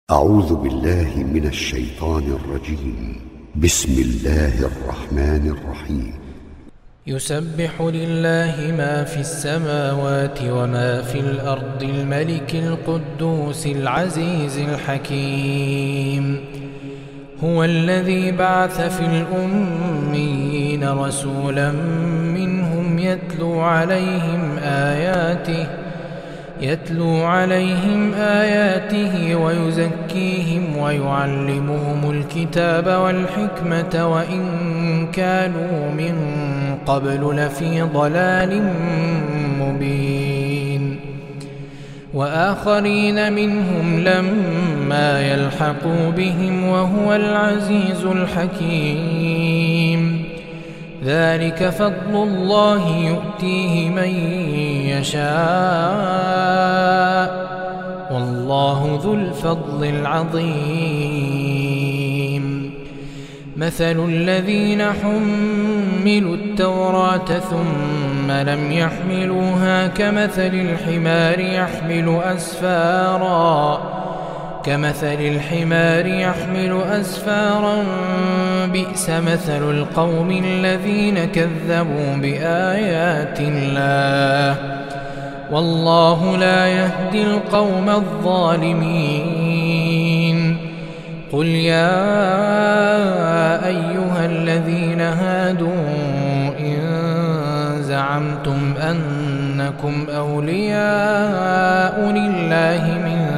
أعوذ بالله من الشيطان الرجيم. بسم الله الرحمن الرحيم. يسبح لله ما في السماوات وما في الأرض الملك القدوس العزيز الحكيم. هو الذي بعث في الأميين رسولا منهم يتلو عليهم آياته ويزكيهم ويعلمهم الكتاب والحكمة وإن كانوا من قبل لفي ضلال مبين. وآخرين منهم لما يلحقوا بهم وهو العزيز الحكيم. ذلك فضل الله يؤتيه من يشاء والله ذو الفضل العظيم. مثل الذين حملوا التوراة ثم لم يحملوها كمثل الحمار يحمل أسفارا بئس مثل القوم الذين كذبوا بآيات الله والله لا يهدي القوم الظالمين. قل يا أيها الذين هادوا إن زعمتم أنكم أولياء لله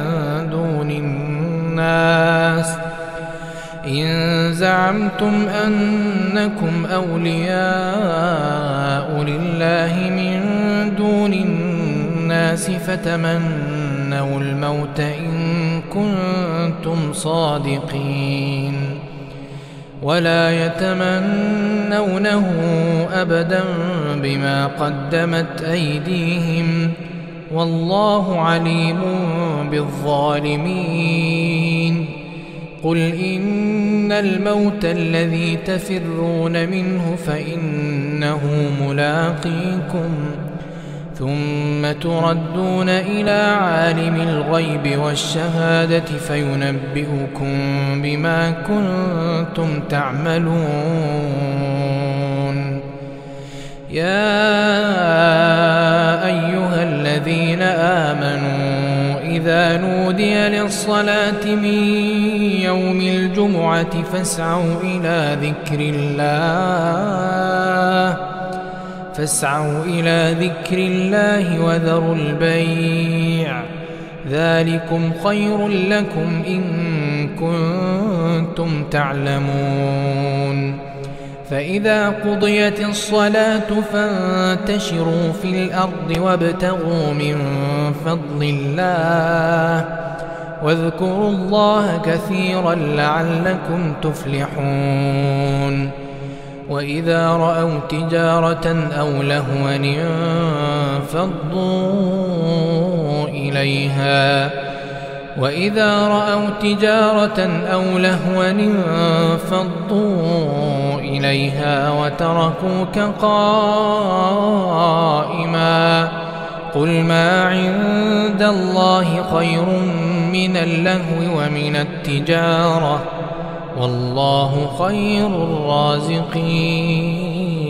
من دون الناس فتمنوا الموت إن كنتم صادقين ولا يتمنونه أبدا بما قدمت أيديهم والله عليم بالظالمين. قل إن الموت الذي تفرون منه فإنه ملاقيكم ثم تردون إلى عالم الغيب والشهادة فينبئكم بما كنتم تعملون. يا أيها الذين آمنوا إذا نودي للصلاة من يوم الجمعة فاسعوا إلى ذكر الله وذروا البيع ذلكم خير لكم إن كنتم تعلمون. فإذا قضيت الصلاة فانتشروا في الأرض وابتغوا من فضل الله واذكروا الله كثيرا لعلكم تفلحون. وإذا رأوا تجارة أو لهوا انفضوا إليها وتركوك قائما قل ما عند الله خير من اللهو ومن التجارة والله خير الرازقين.